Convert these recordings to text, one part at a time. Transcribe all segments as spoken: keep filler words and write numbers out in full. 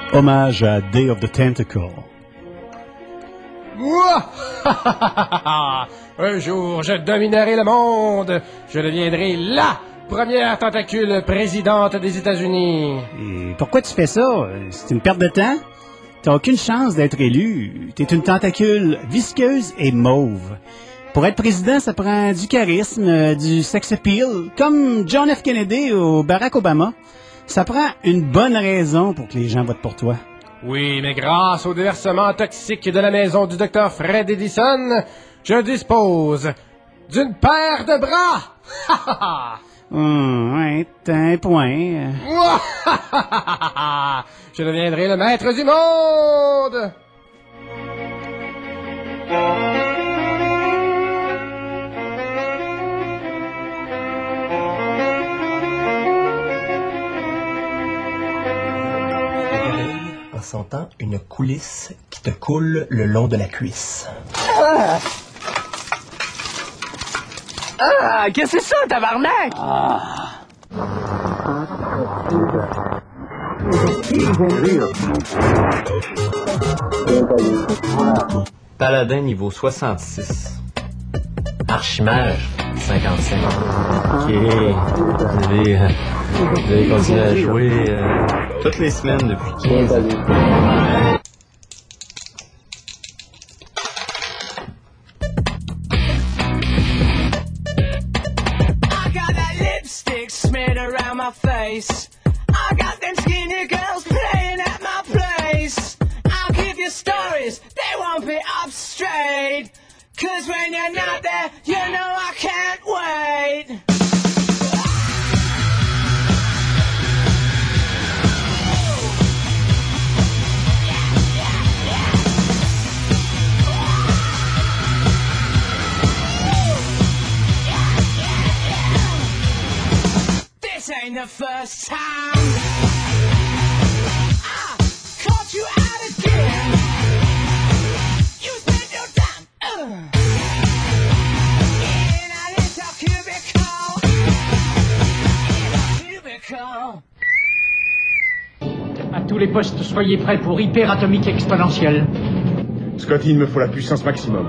Hommage à Day of the Tentacle. Un jour, je dominerai le monde. Je deviendrai LA première tentacule présidente des États-Unis. Et pourquoi tu fais ça? C'est une perte de temps? T'as aucune chance d'être élu. T'es une tentacule visqueuse et mauve. Pour être président, ça prend du charisme, du sex appeal, comme John F. Kennedy ou Barack Obama. Ça prend une bonne raison pour que les gens votent pour toi. Oui, mais grâce au déversement toxique de la maison du docteur Fred Edison, je dispose d'une paire de bras. Hum, ouais, t'as un point. Je deviendrai le maître du monde. En sentant une coulisse qui te coule le long de la cuisse. Ah! Ah! Qu'est-ce que c'est ça, tabarnak? Ah! Paladin niveau soixante-six. Archimage cinquante-cinq. Ok. Vous avez, euh, vous avez continué à jouer euh, toutes les semaines depuis quinze ans. Face. I got them skinny girls playing at my place. I'll give you stories, they won't be up straight. Cause when you're not there, you know I can't wait. This ain't the first time I caught you out again. You spent your time uh, in a little cubicle. In a cubicle. À tous les postes, soyez prêts pour hyperatomique exponentielle. Scotty, il me faut la puissance maximum.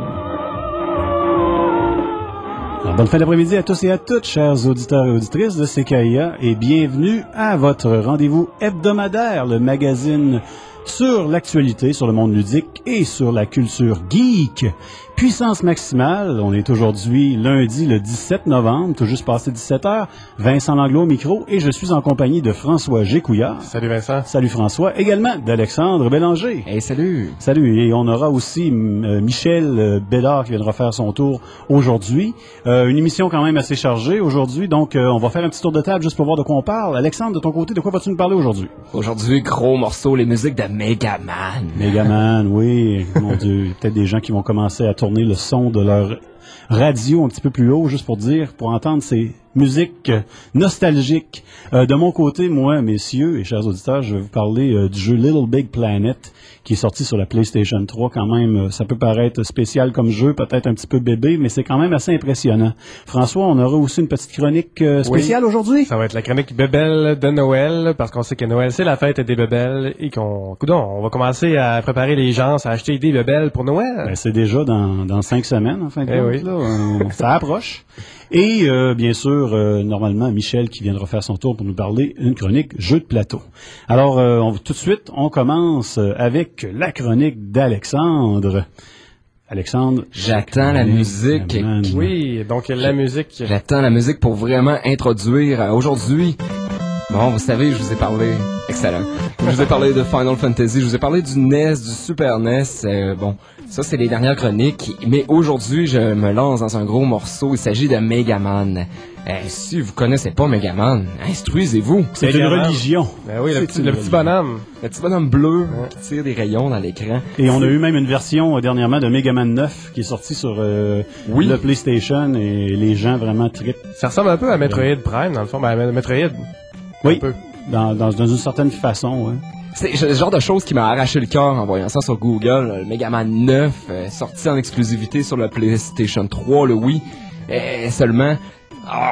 Alors, bonne fin d'après-midi à tous et à toutes, chers auditeurs et auditrices de C K I A, et bienvenue à votre rendez-vous hebdomadaire, le magazine sur l'actualité, sur le monde ludique et sur la culture geek. Puissance maximale, on est aujourd'hui lundi le dix-sept novembre, tout juste passé dix-sept heures. Vincent Langlois au micro et je suis en compagnie de François Gécouillard. Salut Vincent. Salut François. Également d'Alexandre Bélanger. Hey, salut. Salut. Et on aura aussi euh, Michel euh, Bédard qui viendra faire son tour aujourd'hui. Euh, une émission quand même assez chargée aujourd'hui, donc euh, on va faire un petit tour de table juste pour voir de quoi on parle. Alexandre, de ton côté, de quoi vas-tu nous parler aujourd'hui? Aujourd'hui, gros morceau, les musiques de Megaman. Megaman, oui. Mon Dieu, il y a peut-être des gens qui vont commencer à tourner le son de leur radio un petit peu plus haut, juste pour dire, pour entendre ces musiques nostalgiques. Euh, de mon côté, moi, messieurs et chers auditeurs, je vais vous parler euh, du jeu Little Big Planet, qui est sorti sur la PlayStation trois. Quand même, ça peut paraître spécial comme jeu, peut-être un petit peu bébé, mais c'est quand même assez impressionnant. François, on aura aussi une petite chronique euh, spéciale oui, aujourd'hui. Ça va être la chronique bébelle de Noël, parce qu'on sait que Noël, c'est la fête des bébelles, et qu'on, coudonc, on va commencer à préparer les gens à acheter des bébelles pour Noël. Ben, c'est déjà dans, dans cinq semaines, en fin de eh compte. Oui. Là, on, ça approche. Et euh, bien sûr, euh, normalement, Michel qui viendra faire son tour pour nous parler une chronique jeu de plateau. Alors, euh, on, tout de suite, on commence avec la chronique d'Alexandre. Alexandre, j'attends la musique. Man. Oui, donc la musique. J'attends la musique pour vraiment introduire euh, aujourd'hui. Bon, vous savez, je vous ai parlé. Excellent. Je vous ai parlé de Final Fantasy, je vous ai parlé du N E S, du Super N E S. Euh, bon, ça, c'est les dernières chroniques. Mais aujourd'hui, je me lance dans un gros morceau. Il s'agit de Megaman. Euh, si vous connaissez pas Megaman, instruisez-vous. C'est Megaman. une religion. Ben oui, le, petit, le petit bonhomme. Le petit bonhomme bleu ouais. qui tire des rayons dans l'écran. Et on a eu même une version euh, dernièrement de Megaman neuf qui est sortie sur euh, oui. le PlayStation et les gens vraiment trippent. Ça ressemble un peu à Metroid Prime, dans le fond. Ben, Metroid. Oui, un peu. Dans, dans, dans une certaine façon, ouais. C'est le genre de chose qui m'a arraché le cœur en voyant ça sur Google. Le Megaman neuf, euh, sorti en exclusivité sur la PlayStation trois, le Wii. Et seulement... Ah,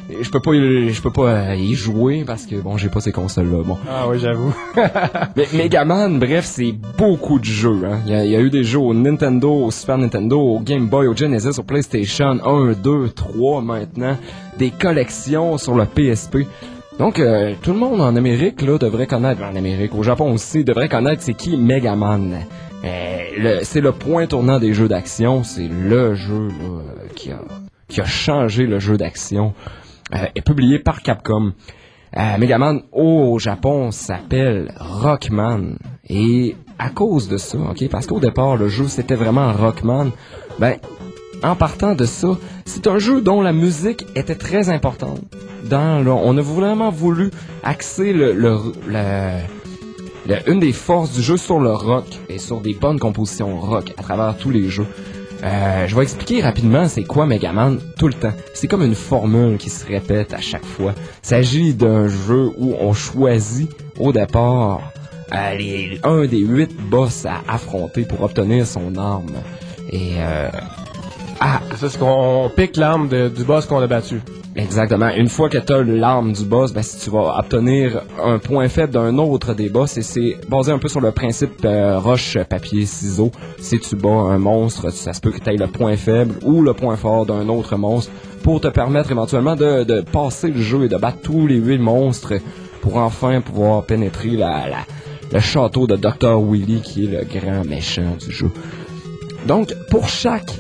je peux pas, y- je peux pas euh, y jouer parce que bon, j'ai pas ces consoles-là. Bon. Ah oui, j'avoue. Mais Megaman, bref, c'est beaucoup de jeux. Hein. Il y a, il y a eu des jeux au Nintendo, au Super Nintendo, au Game Boy, au Genesis, au PlayStation un, deux, trois maintenant. Des collections sur le P S P. Donc, euh, tout le monde en Amérique là devrait connaître, en Amérique, au Japon aussi, devrait connaître c'est qui Megaman. Euh, le, c'est le point tournant des jeux d'action. C'est le jeu là, qui a qui a changé le jeu d'action. Euh, est publié par Capcom. Euh, Megaman au Japon s'appelle Rockman. Et à cause de ça, ok, parce qu'au départ le jeu c'était vraiment Rockman, ben en partant de ça, c'est un jeu dont la musique était très importante. Dans le, on a vraiment voulu axer le, le, le, le, une des forces du jeu sur le rock et sur des bonnes compositions rock à travers tous les jeux. Euh, je vais expliquer rapidement c'est quoi Megaman tout le temps. C'est comme une formule qui se répète à chaque fois. Il s'agit d'un jeu où on choisit au départ euh, les, un des huit boss à affronter pour obtenir son arme. Et euh, ah, c'est ça, c'est qu'on pique l'arme de, du boss qu'on a battu. Exactement. Une fois que tu as l'arme du boss, ben, si tu vas obtenir un point faible d'un autre des boss, et c'est basé un peu sur le principe euh, roche, papier, ciseaux. Si tu bats un monstre, ça se peut que tu aies le point faible ou le point fort d'un autre monstre pour te permettre éventuellement de, de passer le jeu et de battre tous les huit monstres pour enfin pouvoir pénétrer la, la, le château de docteur Willy qui est le grand méchant du jeu. Donc, pour chaque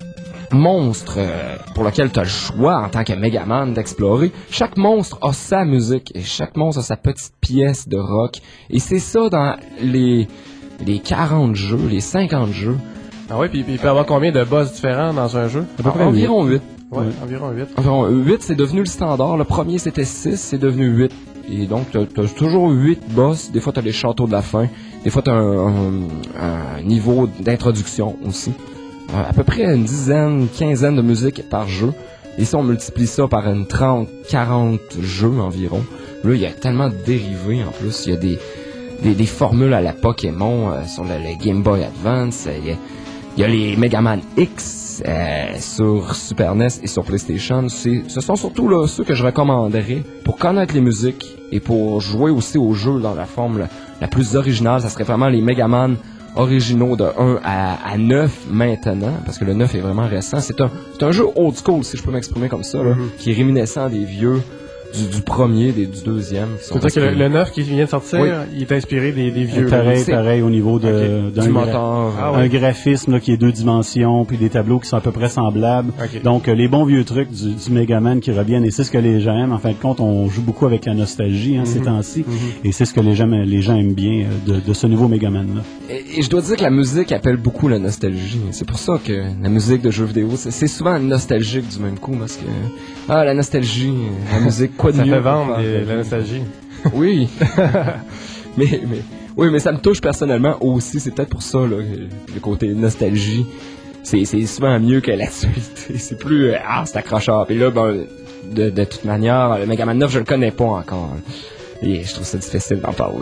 monstre euh, pour lequel tu as le choix en tant que Megaman d'explorer, chaque monstre a sa musique et chaque monstre a sa petite pièce de rock. Et c'est ça dans les, les quarante jeux, les cinquante jeux. Ah oui, puis il peut y avoir combien de boss différents dans un jeu? À peu près environ huit. Ouais, ouais, environ huit. Environ huit, c'est devenu le standard. Le premier c'était six, c'est devenu huit. Et donc, t'as, t'as toujours huit boss. Des fois, t'as les châteaux de la fin. Des fois, t'as un, un, un niveau d'introduction aussi. À peu près une dizaine, quinzaine de musiques par jeu. Et si on multiplie ça par une trente, quarante jeux environ, là, il y a tellement de dérivés en plus. Il y a des, des, des formules à la Pokémon euh, sur le, le Game Boy Advance. Il y a, il y a les Megaman X euh, sur Super N E S et sur PlayStation. C'est, ce sont surtout là, ceux que je recommanderais pour connaître les musiques et pour jouer aussi aux jeux dans la forme la, la plus originale. Ça serait vraiment les Megaman originaux de un à, à neuf maintenant, parce que le neuf est vraiment récent. C'est un, c'est un jeu old school, si je peux m'exprimer comme ça, là, mm-hmm. qui est réminiscent des vieux, du, du premier, des, du deuxième. C'est ça que le, le neuf qui vient de sortir, oui. il est inspiré des, des vieux. Pareil, pareil au niveau de, okay. d'un du gra- moteur, ah, ouais. un graphisme là, qui est deux dimensions, puis des tableaux qui sont à peu près semblables. Okay. Donc euh, les bons vieux trucs du, du Megaman qui reviennent, et c'est ce que les gens aiment. En fin de compte, on joue beaucoup avec la nostalgie hein, mm-hmm. ces temps-ci, mm-hmm. et c'est ce que les gens, les gens aiment bien euh, de, de ce nouveau Megaman-là. Et, et je dois dire que la musique appelle beaucoup la nostalgie. C'est pour ça que la musique de jeux vidéo, c'est, c'est souvent nostalgique du même coup, parce que ah la nostalgie, la musique, quoi de ça mieux fait vendre des, la nostalgie. Oui. mais, mais, oui, mais ça me touche personnellement aussi. C'est peut-être pour ça, là, le côté nostalgie. C'est, c'est souvent mieux que l'actualité. C'est plus, euh, ah, c'est accrocheur. Puis là, ben, de, de toute manière, le Megaman neuf, je le connais pas encore. Et je trouve ça difficile d'en parler.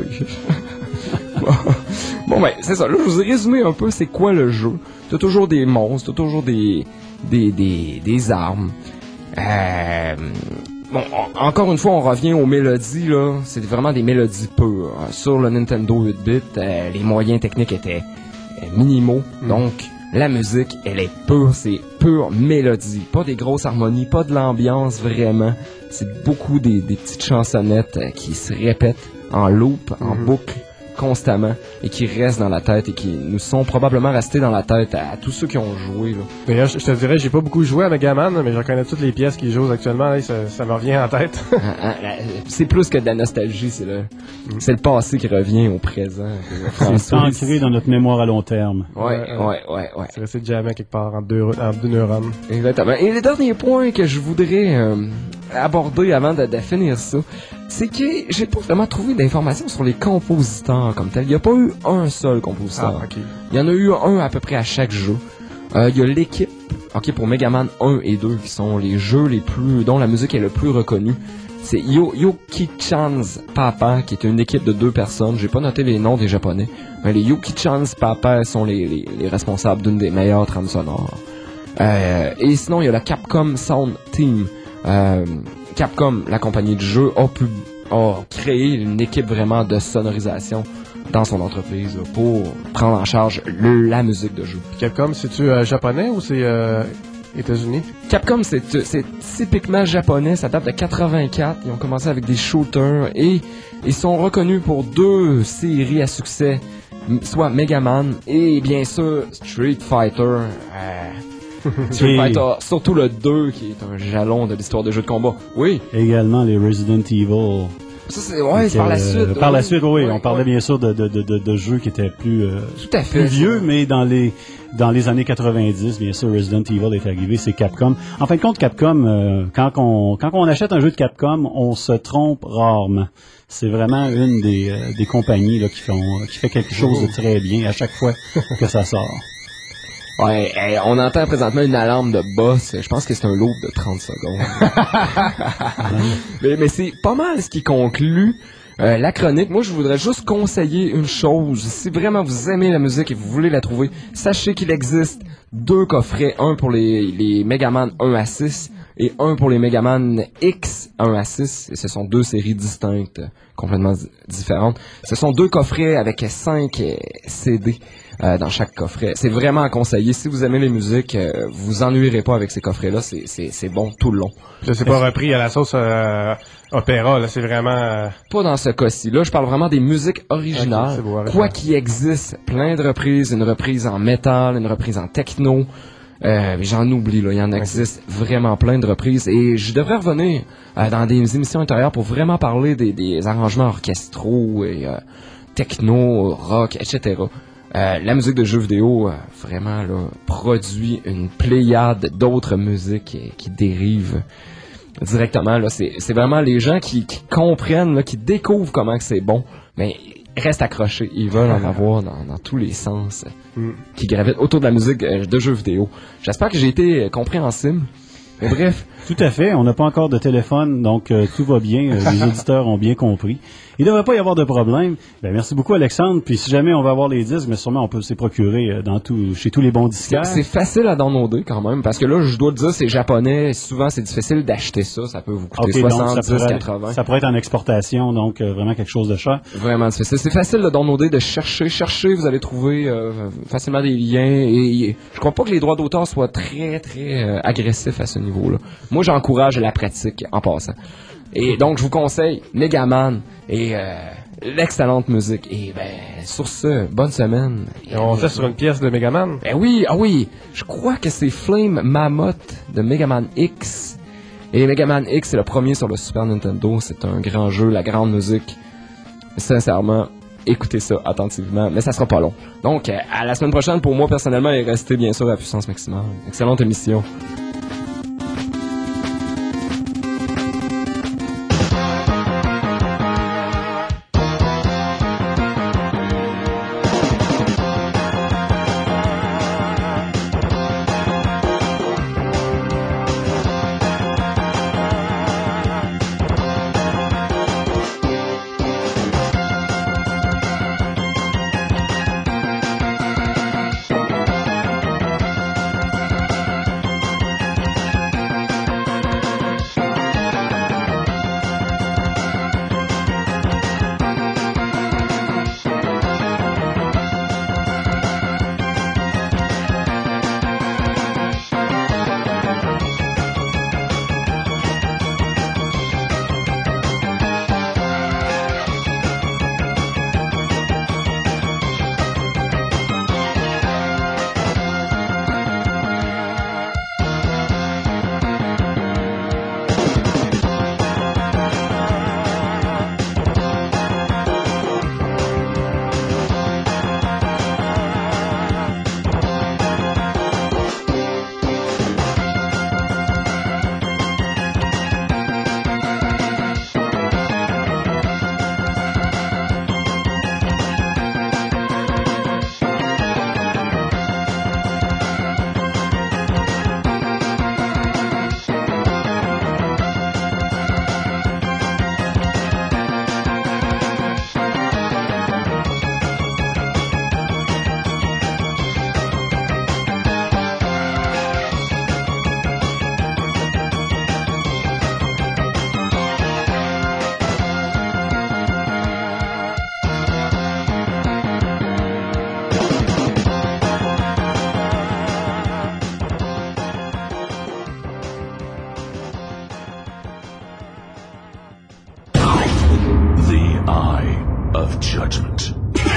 bon, bon, ben, c'est ça. Là, je vous ai résumé un peu c'est quoi le jeu. T'as toujours des monstres, t'as toujours des, des, des, des armes. Euh... Bon, on, encore une fois, on revient aux mélodies, là. C'est vraiment des mélodies pures. Sur le Nintendo huit bits, euh, les moyens techniques étaient euh, minimaux. Mm. Donc, la musique, elle est pure. C'est pure mélodie. Pas des grosses harmonies, pas de l'ambiance, vraiment. C'est beaucoup des, des petites chansonnettes euh, qui se répètent en loop, en mm-hmm. boucle, constamment, et qui restent dans la tête et qui nous sont probablement restés dans la tête à, à tous ceux qui ont joué. Là. D'ailleurs, je, je te dirais, j'ai pas beaucoup joué à Megaman, mais je reconnais toutes les pièces qui jouent actuellement, là, ça, ça me revient en tête. C'est plus que de la nostalgie, c'est le, mm. c'est le passé qui revient au présent. C'est ancré dans notre mémoire à long terme. Ouais, ouais, ouais, ouais. ouais. C'est resté jamais quelque part entre deux, entre deux neurones. Exactement. Et le dernier point que je voudrais euh, aborder avant de, de finir ça, c'est que j'ai pas vraiment trouvé d'informations sur les compositeurs comme tel. Il n'y a pas eu un seul compositeur. Ah, okay. Il y en a eu un à peu près à chaque jeu. Euh, il y a l'équipe, ok, pour Megaman un et deux, qui sont les jeux les plus, dont la musique est le plus reconnue. C'est Yo, Yoki-chan's Papa, qui est une équipe de deux personnes. J'ai pas noté les noms des japonais, mais les Yoki-chan's Papa sont les, les, les responsables d'une des meilleures trames sonores. Euh, et sinon, il y a la Capcom Sound Team, euh, Capcom, la compagnie de jeu, a, pu, a créé une équipe vraiment de sonorisation dans son entreprise là, pour prendre en charge le, la musique de jeu. Capcom, c'est-tu euh, japonais ou c'est euh, États-Unis? Capcom, c'est, c'est typiquement japonais, ça date de quatre-vingt-quatre. Ils ont commencé avec des shooters et ils sont reconnus pour deux séries à succès, soit Mega Man et bien sûr Street Fighter. Euh, Street Et- Fighter, surtout le deux qui est un jalon de l'histoire des jeux de combat. Oui, Également les Resident Evil. ça c'est ouais, c'est par la Euh, suite. Par la oui. suite, oui. Ouais, on parlait ouais. bien sûr de, de, de, de, de jeux qui étaient plus, euh, Tout à fait. plus vieux, mais dans les dans les années quatre-vingt-dix, bien sûr, Resident Evil est arrivé, c'est Capcom. En fin de compte, Capcom, euh, quand on quand on achète un jeu de Capcom, on se trompe rarement. C'est vraiment une des, euh, des compagnies là, qui font qui fait quelque chose de très bien à chaque fois que ça sort. Ouais, hey, on entend présentement une alarme de boss. Je pense que c'est un loop de trente secondes. mais mais c'est pas mal ce qui conclut euh, la chronique. Moi, je voudrais juste conseiller une chose. Si vraiment vous aimez la musique et vous voulez la trouver, sachez qu'il existe deux coffrets. Un pour les, les Mega Man un à six et un pour les Mega Man X un à six. Et ce sont deux séries distinctes, complètement di- différentes. Ce sont deux coffrets avec cinq euh, C D. Euh, dans chaque coffret. C'est vraiment à conseiller. Si vous aimez les musiques, euh, vous ennuierez pas avec ces coffrets-là. C'est, c'est, c'est bon tout le long. Là, c'est pas repris à la sauce euh, opéra, là, c'est vraiment... euh, Pas dans ce cas-ci. Là, je parle vraiment des musiques Ok, originales. c'est beau, original. Quoi qu'il existe, plein de reprises. Une reprise en métal, une reprise en techno. Euh, j'en oublie, là. Il y en existe vraiment plein de reprises. Et je devrais revenir euh, dans des émissions intérieures pour vraiment parler des, des arrangements orchestraux et euh, techno, rock, et cetera. Euh, la musique de jeux vidéo, euh, vraiment, là, produit une pléiade d'autres musiques euh, qui dérivent directement. Là, c'est, c'est vraiment les gens qui, qui comprennent, là, qui découvrent comment que c'est bon, mais restent accrochés. Ils veulent en avoir dans, dans tous les sens euh, Mm. qui gravitent autour de la musique euh, de jeux vidéo. J'espère que j'ai été euh, compréhensible. Mais bref, Tout à fait. On n'a pas encore de téléphone, donc euh, tout va bien. Euh, les auditeurs ont bien compris. Il ne devrait pas y avoir de problème. Ben, merci beaucoup, Alexandre. Puis si jamais on va avoir les disques, mais sûrement on peut se les procurer euh, dans tout, chez tous les bons disquaires. c'est facile à downloader quand même, parce que là, je dois le dire, c'est japonais. Souvent, c'est difficile d'acheter ça. Ça peut vous coûter Ok, donc soixante-dix, ça pourrait, quatre-vingts. ça pourrait être en exportation, donc euh, vraiment quelque chose de cher. Vraiment difficile. C'est facile de downloader, de chercher. Chercher, vous allez trouver euh, facilement des liens. Et, et je crois pas que les droits d'auteur soient très, très euh, agressifs à ce niveau-là. Moi, j'encourage la pratique en passant. Et donc, je vous conseille Megaman et euh, l'excellente musique. Et ben, sur ce, bonne semaine. Et on fait sur une pièce de Megaman. Ben oui, ah oui, je crois que c'est Flame Mammoth de Megaman X. Et Megaman X, c'est le premier sur le Super Nintendo. C'est un grand jeu, la grande musique. Sincèrement, écoutez ça attentivement, mais ça sera pas long. Donc, euh, à la semaine prochaine pour moi personnellement et restez bien sûr à la puissance maximale. Excellente émission. of judgment.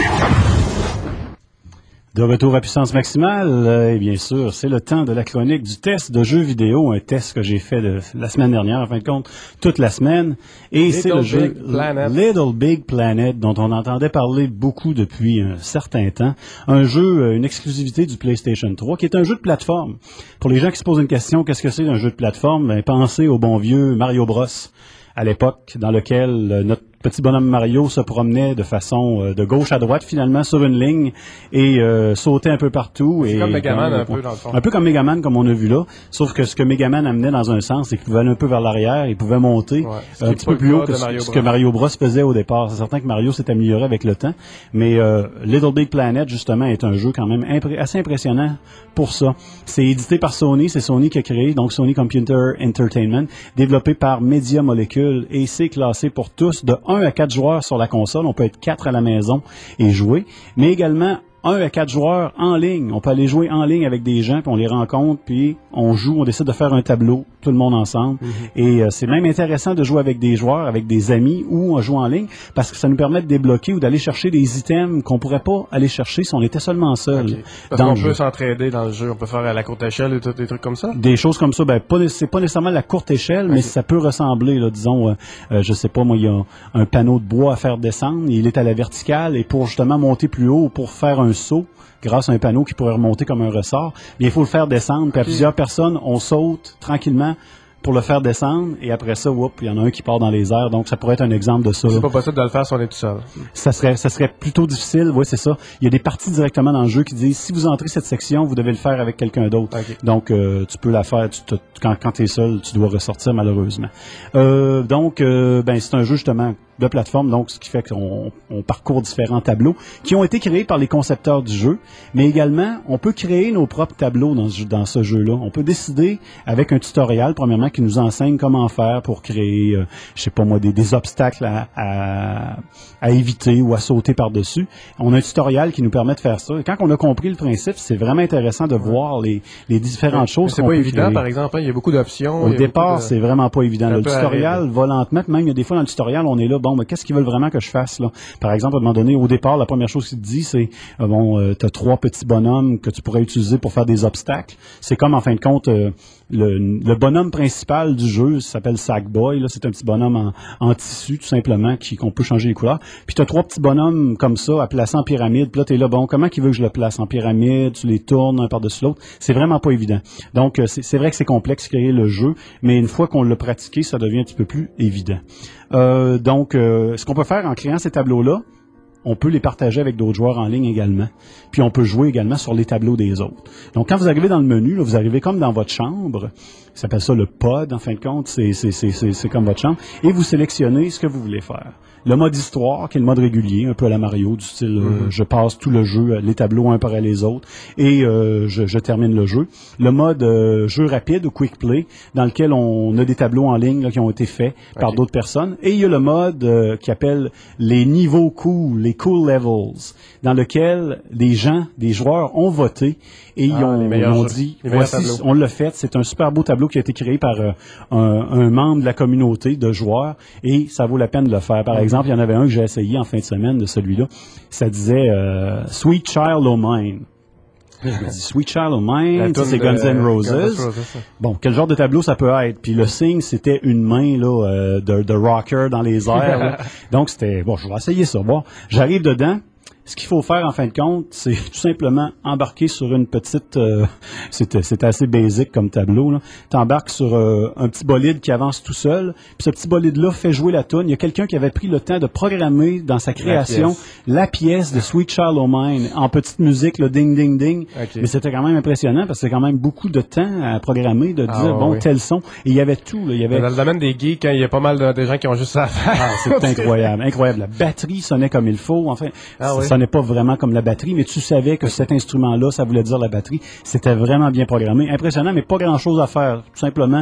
De retour à puissance maximale, euh, et bien sûr, c'est le temps de la chronique du test de jeux vidéo, un test que j'ai fait de, la semaine dernière, en fin de compte, toute la semaine. Et Little c'est le jeu Planet. Little Big Planet, dont on entendait parler beaucoup depuis un certain temps. Un jeu, une exclusivité du PlayStation trois, qui est un jeu de plateforme. Pour les gens qui se posent une question, qu'est-ce que c'est un jeu de plateforme? Ben, pensez au bon vieux Mario Bros. À l'époque, dans lequel euh, notre petit bonhomme Mario se promenait de façon euh, de gauche à droite, finalement, sur une ligne, et euh, sautait un peu partout. C'est et, comme Megaman, euh, un peu, dans le fond. Un peu comme Megaman, comme on a vu là, sauf que ce que Megaman amenait dans un sens, c'est qu'il pouvait aller un peu vers l'arrière, il pouvait monter Ouais, un petit peu plus haut que ce, ce que Mario Bros faisait au départ. C'est certain que Mario s'est amélioré avec le temps, mais euh, Little Big Planet, justement, est un jeu quand même impré- assez impressionnant pour ça. C'est édité par Sony, c'est Sony qui a créé, donc Sony Computer Entertainment, développé par Media Molecule, et c'est classé pour tous de un à quatre joueurs sur la console. On peut être quatre à la maison et jouer, mais également un à quatre joueurs en ligne. On peut aller jouer en ligne avec des gens, puis on les rencontre, puis on joue, on décide de faire un tableau, tout le monde ensemble. Mm-hmm. Et euh, c'est même intéressant de jouer avec des joueurs, avec des amis, ou on joue en ligne, parce que ça nous permet de débloquer ou d'aller chercher des items qu'on pourrait pas aller chercher si on était seulement seul. Okay. Parce qu'on peut s'entraider dans le jeu, on peut faire à la courte échelle et tout, des trucs comme ça? Des choses comme ça, ben pas, c'est pas nécessairement la courte échelle, okay. mais ça peut ressembler, là, disons, euh, euh, je sais pas, moi, il y a un panneau de bois à faire descendre, il est à la verticale, et pour justement monter plus haut, pour faire un saut, grâce à un panneau qui pourrait remonter comme un ressort, bien, il faut le faire descendre, puis okay. à plusieurs personnes, on saute tranquillement pour le faire descendre, et après ça, whoop, il y en a un qui part dans les airs, donc ça pourrait être un exemple de ça. C'est pas possible de le faire si on est tout seul. Ça serait, ça serait plutôt difficile, oui, c'est ça. Il y a des parties directement dans le jeu qui disent, si vous entrez cette section, vous devez le faire avec quelqu'un d'autre. Okay. Donc, euh, tu peux la faire, tu te, quand, quand tu es seul, tu dois ressortir malheureusement. Euh, donc, euh, ben, c'est un jeu justement de plateforme, donc ce qui fait qu'on on parcourt différents tableaux qui ont été créés par les concepteurs du jeu, mais également, on peut créer nos propres tableaux dans ce, dans ce jeu-là. On peut décider, avec un tutoriel, premièrement, qui nous enseigne comment faire pour créer, euh, je sais pas moi, des, des obstacles à, à, à éviter ou à sauter par-dessus. On a un tutoriel qui nous permet de faire ça. Et quand on a compris le principe, c'est vraiment intéressant de voir les, les différentes mais, choses. Mais c'est pas évident, créer. Par exemple, hein, il y a beaucoup d'options. Au départ, de... c'est vraiment pas évident. Le tutoriel va lentement, même il y a des fois dans le tutoriel, on est là, bon, mais qu'est-ce qu'ils veulent vraiment que je fasse, là? Par exemple, à un moment donné, au départ, la première chose qu'il te dit, c'est, euh, bon, euh, t'as trois petits bonhommes que tu pourrais utiliser pour faire des obstacles. C'est comme, en fin de compte, euh, le, le bonhomme principal du jeu s'appelle Sackboy, là. C'est un petit bonhomme en, en tissu, tout simplement, qui, qu'on peut changer les couleurs. Puis t'as trois petits bonhommes comme ça, à placer en pyramide. Puis là, t'es là, bon, comment qu'il veut que je le place en pyramide? Tu les tournes un par-dessus l'autre. C'est vraiment pas évident. Donc, euh, c'est, c'est vrai que c'est complexe créer le jeu, mais une fois qu'on l'a pratiqué, ça devient un petit peu plus évident. Euh, donc, euh, ce qu'on peut faire en créant ces tableaux-là, on peut les partager avec d'autres joueurs en ligne également. Puis on peut jouer également sur les tableaux des autres. Donc, quand vous arrivez dans le menu, là, vous arrivez comme dans votre chambre. Ça s'appelle ça le pod, en fin de compte. C'est, c'est, c'est, c'est, c'est comme votre chambre. Et vous sélectionnez ce que vous voulez faire. Le mode histoire, qui est le mode régulier, un peu à la Mario, du style mm-hmm. euh, je passe tout le jeu, les tableaux un par les autres, et euh, je, je termine le jeu. Le mode euh, jeu rapide ou quick play, dans lequel on a des tableaux en ligne là, qui ont été faits okay. par d'autres personnes. Et il y a le mode euh, qui appelle les niveaux cool, les cool levels, dans lequel des gens, des joueurs ont voté et ils ah, ont, ils ont dit, voici, on l'a fait, c'est un super beau tableau qui a été créé par euh, un, un membre de la communauté de joueurs et ça vaut la peine de le faire. Par mm-hmm. exemple, il y en avait un que j'ai essayé en fin de semaine de celui-là. Ça disait euh, « Sweet Child O' Mine ». Je me dis, Sweet Child O' Mine, c'est Guns N' Roses. Roses. Bon, quel genre de tableau ça peut être? Puis le signe, c'était une main là euh, de, de rocker dans les airs. Donc, c'était, bon, je vais essayer ça. Bon, j'arrive dedans. Ce qu'il faut faire, en fin de compte, c'est tout simplement embarquer sur une petite... Euh, c'est, c'est assez basique comme tableau. Tu embarques sur euh, un petit bolide qui avance tout seul. Puis ce petit bolide-là fait jouer la toune. Il y a quelqu'un qui avait pris le temps de programmer dans sa création la pièce, la pièce de Sweet Child O' Mine en petite musique, le ding, ding, ding. Okay. Mais c'était quand même impressionnant parce que c'est quand même beaucoup de temps à programmer, de dire, ah, bon, oui. tel son. Et il y avait tout. Là. Il y avait... Dans le domaine des geeks, hein, il y a pas mal de, de gens qui ont juste ça à faire. Ah, c'est incroyable. Incroyable. La batterie sonnait comme il faut. Enfin, ah, oui. ça n'est pas vraiment comme la batterie, mais tu savais que cet instrument-là, ça voulait dire la batterie. C'était vraiment bien programmé. Impressionnant, mais pas grand-chose à faire. Tout simplement,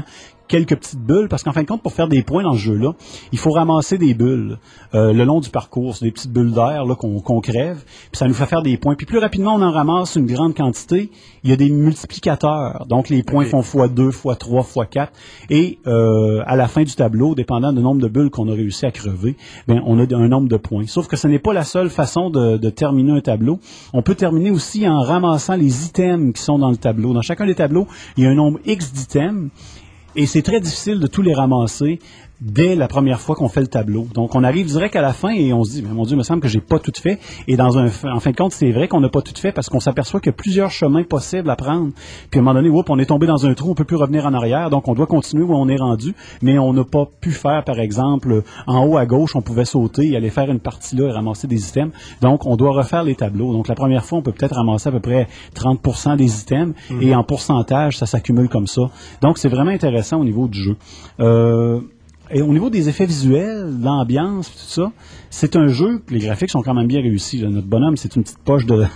quelques petites bulles, parce qu'en fin de compte, pour faire des points dans ce jeu-là, il faut ramasser des bulles euh, le long du parcours. C'est des petites bulles d'air là, qu'on, qu'on crève, puis ça nous fait faire des points. Puis plus rapidement on en ramasse une grande quantité, il y a des multiplicateurs. Donc les points okay. font fois deux, fois trois, fois quatre. Et euh, à la fin du tableau, dépendant du nombre de bulles qu'on a réussi à crever, bien, on a un nombre de points. Sauf que ce n'est pas la seule façon de, de terminer un tableau. On peut terminer aussi en ramassant les items qui sont dans le tableau. Dans chacun des tableaux, il y a un nombre X d'items. Et c'est très difficile de tous les ramasser dès la première fois qu'on fait le tableau. Donc, on arrive direct à la fin et on se dit, mon Dieu, il me semble que j'ai pas tout fait. Et dans un, en fin de compte, c'est vrai qu'on n'a pas tout fait parce qu'on s'aperçoit qu'il y a plusieurs chemins possibles à prendre. Puis à un moment donné, whoop, on est tombé dans un trou, on peut plus revenir en arrière. Donc, on doit continuer où on est rendu. Mais on n'a pas pu faire, par exemple, en haut à gauche, on pouvait sauter et aller faire une partie là et ramasser des items. Donc, on doit refaire les tableaux. Donc, la première fois, on peut peut-être ramasser à peu près trente pour cent des items. Mm-hmm. Et en pourcentage, ça s'accumule comme ça. Donc, c'est vraiment intéressant au niveau du jeu. Euh... Et au niveau des effets visuels, l'ambiance, tout ça, c'est un jeu, les graphiques sont quand même bien réussis. Là. Notre bonhomme, c'est une petite poche de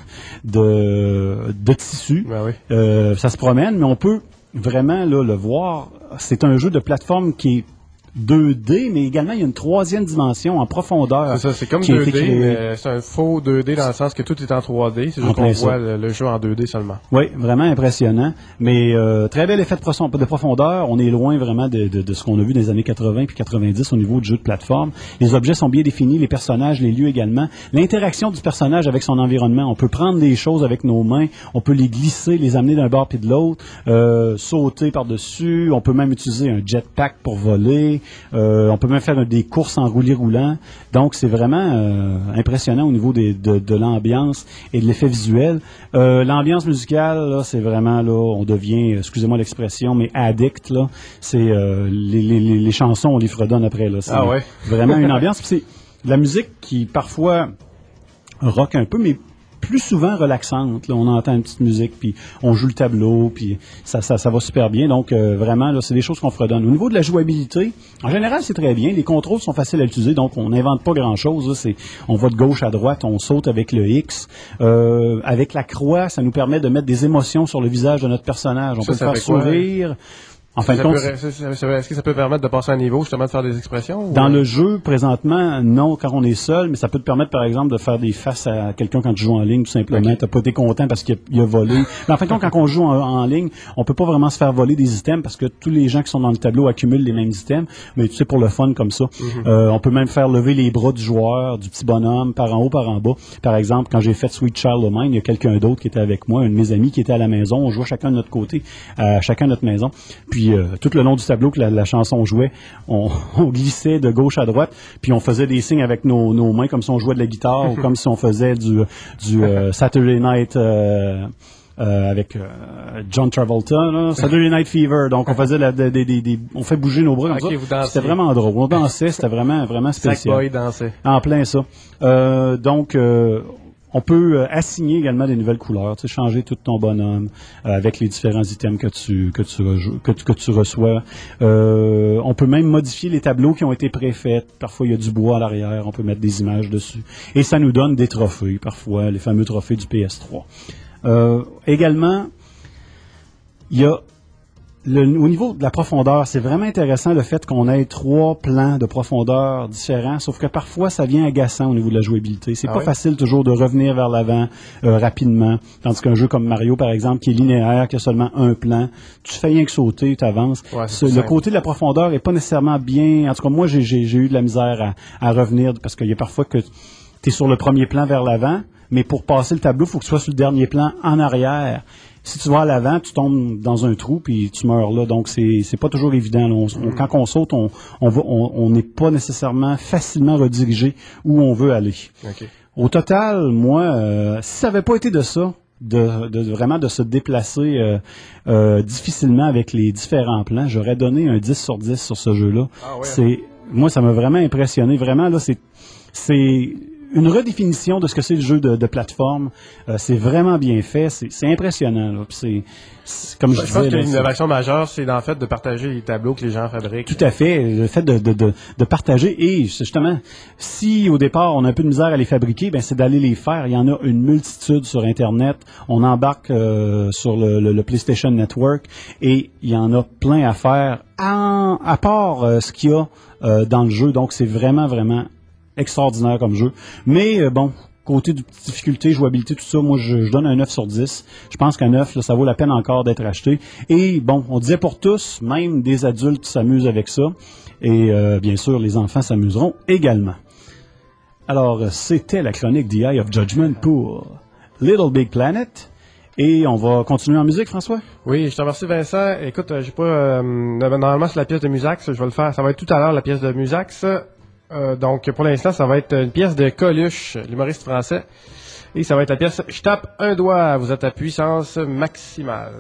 de, de tissu. Ben oui. euh, ça se promène, mais on peut vraiment là, le voir. C'est un jeu de plateforme qui est deux D, mais également il y a une troisième dimension en profondeur. C'est ça, c'est comme deux D, mais c'est un faux deux D dans le sens que tout est en trois D. C'est juste qu'on voit le, le jeu en deux D seulement. Oui, vraiment impressionnant. Mais euh, très bel effet de, pro- de profondeur. On est loin vraiment de, de, de ce qu'on a vu dans les années quatre-vingts puis quatre-vingt-dix au niveau du jeu de plateforme. Les objets sont bien définis, les personnages, les lieux également. L'interaction du personnage avec son environnement. On peut prendre des choses avec nos mains, on peut les glisser, les amener d'un bord puis de l'autre, euh, sauter par-dessus. On peut même utiliser un jetpack pour voler. Euh, on peut même faire des courses en roulis roulant. Donc, c'est vraiment euh, impressionnant au niveau des, de, de l'ambiance et de l'effet visuel. Euh, l'ambiance musicale, là, c'est vraiment, là, on devient, excusez-moi l'expression, mais addict, là. C'est euh, les, les, les chansons, on les fredonne après, là. C'est ah ouais. vraiment une ambiance. Puis c'est de la musique qui, parfois, rock un peu, mais plus souvent relaxante. Là, on entend une petite musique, puis on joue le tableau, puis ça, ça, ça va super bien. Donc, euh, vraiment, là, c'est des choses qu'on fredonne. Au niveau de la jouabilité, en général, c'est très bien. Les contrôles sont faciles à utiliser, donc on n'invente pas grand-chose. Là. C'est, on va de gauche à droite, on saute avec le X. Euh, avec la croix, ça nous permet de mettre des émotions sur le visage de notre personnage. On ça, peut le faire sourire. Quoi? En fin de ça compte, peut, c'est, c'est, c'est, est-ce que ça peut permettre de passer un niveau, justement, de faire des expressions? Ou... Dans le jeu, présentement, non, quand on est seul, mais ça peut te permettre, par exemple, de faire des faces à quelqu'un quand tu joues en ligne, tout simplement. Okay. T'as pas été content parce qu'il a, il a volé. Mais en fin de compte, quand on joue en, en ligne, on peut pas vraiment se faire voler des items parce que tous les gens qui sont dans le tableau accumulent les mêmes items, mais tu sais, pour le fun, comme ça. Mm-hmm. Euh, on peut même faire lever les bras du joueur, du petit bonhomme, par en haut, par en bas. Par exemple, quand j'ai fait Sweet Child of Mine, il y a quelqu'un d'autre qui était avec moi, un de mes amis qui était à la maison. On jouait chacun de notre côté, à chacun de notre maison. Puis, euh, tout le long du tableau que la, la chanson jouait, on, on glissait de gauche à droite, puis on faisait des signes avec nos, nos mains comme si on jouait de la guitare ou comme si on faisait du, du euh, Saturday Night euh, euh, avec euh, John Travolta, là, Saturday Night Fever. Donc on faisait la, des, des, des, on fait bouger nos bras. Okay, c'était vraiment drôle. On dansait, c'était vraiment vraiment spécial. Sackboy dansait. En plein ça. Euh, donc euh, on peut euh, assigner également des nouvelles couleurs, tu sais, changer tout ton bonhomme euh, avec les différents items que tu que tu rejou- que tu, que tu reçois. Euh, on peut même modifier les tableaux qui ont été préfaits. Parfois, il y a du bois à l'arrière, on peut mettre des images dessus. Et ça nous donne des trophées, parfois, les fameux trophées du P S trois. Euh, également, il y a Le, au niveau de la profondeur, c'est vraiment intéressant le fait qu'on ait trois plans de profondeur différents, sauf que parfois ça vient agaçant au niveau de la jouabilité. C'est ah pas oui? facile toujours de revenir vers l'avant euh, rapidement, tandis qu'un jeu comme Mario, par exemple, qui est linéaire, qui a seulement un plan, tu fais rien que sauter, tu avances. Ouais, Ce, le côté de la profondeur est pas nécessairement bien. En tout cas, moi, j'ai, j'ai, j'ai eu de la misère à, à revenir, parce qu'il y a parfois que tu es sur le premier plan vers l'avant, mais pour passer le tableau, il faut que tu sois sur le dernier plan en arrière. Si tu vas à l'avant, tu tombes dans un trou puis tu meurs là. Donc c'est c'est pas toujours évident. Là. On, on, quand on saute, on on va on n'est pas nécessairement facilement redirigé où on veut aller. Okay. Au total, moi, euh, si ça n'avait pas été de ça, de, de vraiment de se déplacer euh, euh, difficilement avec les différents plans, j'aurais donné un dix sur dix sur ce jeu-là. Ah ouais. C'est moi, ça m'a vraiment impressionné. Vraiment là, c'est c'est une redéfinition de ce que c'est le jeu de, de plateforme. Euh, c'est vraiment bien fait, c'est, c'est impressionnant. Là. Puis c'est, c'est, comme je, je disais, pense que là, l'innovation majeure, c'est en fait de partager les tableaux que les gens fabriquent. Tout à fait, le fait de, de, de, de partager. Et justement, si au départ on a un peu de misère à les fabriquer, ben c'est d'aller les faire. Il y en a une multitude sur Internet. On embarque euh, sur le, le, le PlayStation Network et il y en a plein à faire, en, à part euh, ce qu'il y a euh, dans le jeu. Donc c'est vraiment, vraiment extraordinaire comme jeu. Mais euh, bon, côté de difficulté, jouabilité, tout ça, moi je, je donne un neuf sur dix. Je pense qu'un neuf, là, ça vaut la peine encore d'être acheté. Et bon, on disait pour tous, même des adultes s'amusent avec ça. Et euh, bien sûr, les enfants s'amuseront également. Alors, c'était la chronique The Eye of Judgment pour Little Big Planet. Et on va continuer en musique, François? Oui, je te remercie, Vincent. Écoute, euh, j'ai pas... Euh, normalement, c'est la pièce de Musax. Je vais le faire. Ça va être tout à l'heure, la pièce de Musax. Euh, donc, pour l'instant, ça va être une pièce de Coluche, l'humoriste français. Et ça va être la pièce « Je tape un doigt ». Vous êtes à puissance maximale.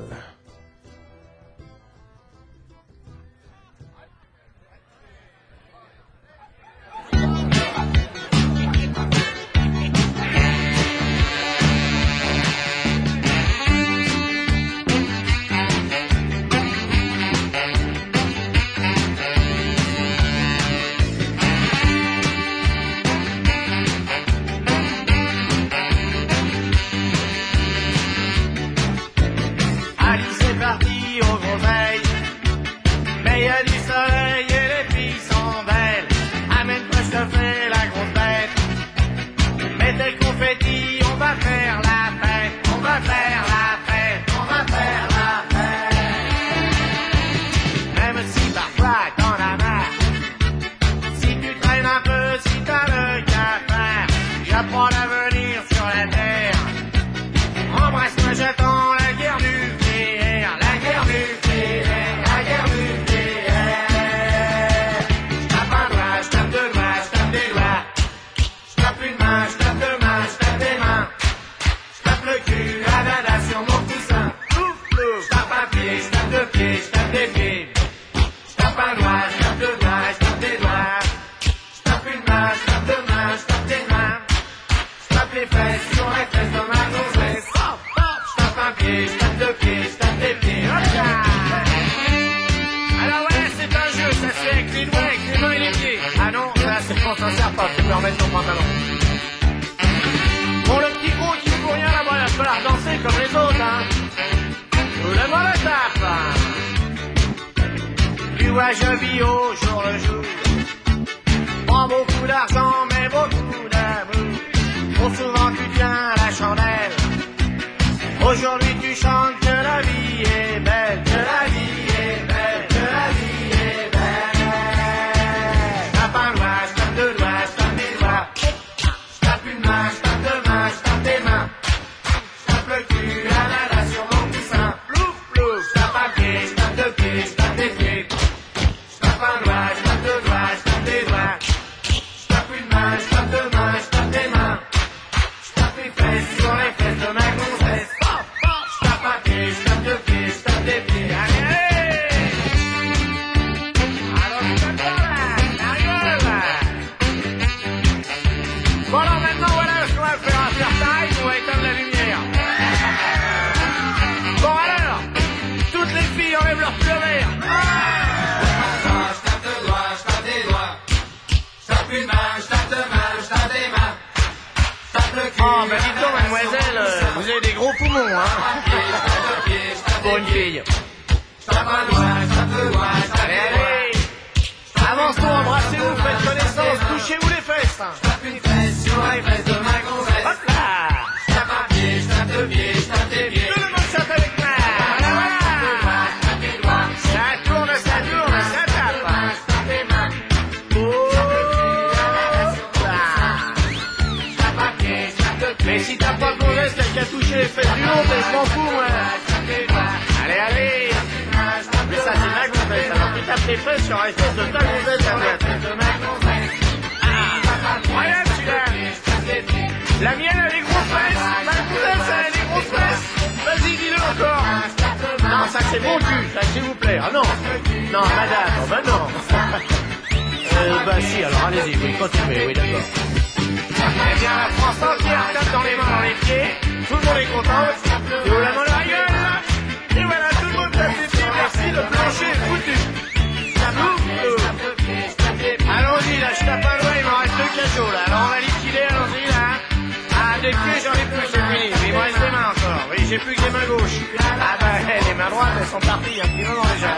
Euh, bah si, alors allez-y, oui, continuez, oui, d'accord. Eh bien, la France entière tape dans les mains, dans les pieds. Tout le monde est content. Et vous la main dans la gueule, là. Et voilà, tout le monde tape des pieds. Merci, le plancher est foutu. Ça bouffe, allons-y, là, je tape un doigt, il m'en reste deux cachots, là. Alors, on va liquider, allons-y, là. Ah, des pieds, j'en ai plus, c'est fini. Mais il me reste des mains encore. Oui, j'ai plus que des mains gauches. Ah, bah, les mains droites, elles sont parties, il y a un petit moment déjà.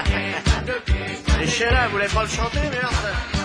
Et Sheila, vous voulez pas le chanter, merde?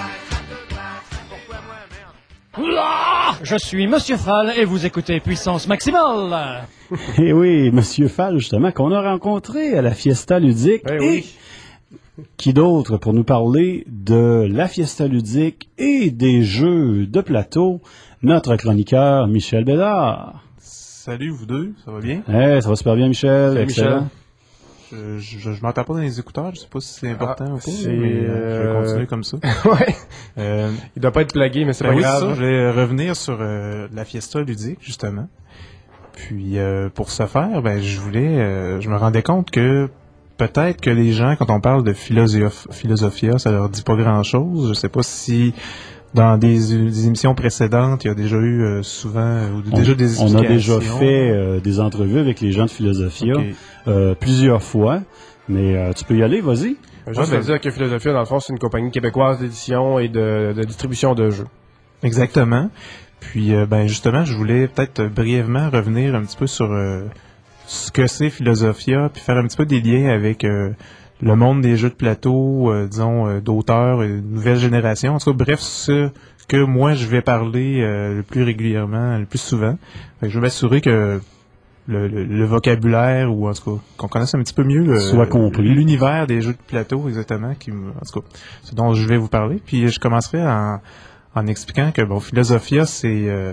Pourquoi moi, merde? Ouah, je suis Monsieur Fall et vous écoutez Puissance Maximale. Et oui, Monsieur Fall, justement, qu'on a rencontré à la Fiesta Ludique. Eh et oui. qui d'autre pour nous parler de la Fiesta Ludique et des jeux de plateau? Notre chroniqueur Michel Bédard. Salut vous deux, ça va bien? Eh, ça va super bien, Michel. Salut, Excellent. Je, je, je m'entends pas dans les écouteurs, je sais pas si c'est important Ah, ou pas, c'est, mais euh, je euh, vais continuer comme ça. Ouais. Euh, Il doit pas être plagué, mais c'est ben pas oui, grave. c'est ça, je vais revenir sur euh, la Fiesta ludique, justement. Puis euh, pour ce faire, ben je voulais, euh, je me rendais compte que peut-être que les gens, quand on parle de philosoph- philosophia, ça leur dit pas grand-chose. Je sais pas si dans des, des émissions précédentes, il y a déjà eu euh, souvent euh, ou On, déjà des on explications. a déjà fait euh, des entrevues avec les gens de Philosophia Ok. euh, plusieurs fois, mais euh, tu peux y aller, vas-y. Juste Ouais, te ben- dire que Philosophia, dans le fond, c'est une compagnie québécoise d'édition et de, de distribution de jeux. Exactement. Puis, euh, ben justement, je voulais peut-être euh, brièvement revenir un petit peu sur euh, ce que c'est Philosophia, puis faire un petit peu des liens avec euh, le monde des jeux de plateau, euh, disons, euh, d'auteurs, euh, nouvelle génération. En tout cas, bref, ce que moi, je vais parler euh, le plus régulièrement, le plus souvent. Fait que je vais m'assurer que le, le, le vocabulaire, ou en tout cas, qu'on connaisse un petit peu mieux le, Soit compris. l'univers des jeux de plateau, exactement, qui, me- en tout cas, ce dont je vais vous parler. Puis, je commencerai en en expliquant que bon, Philosophia, c'est euh,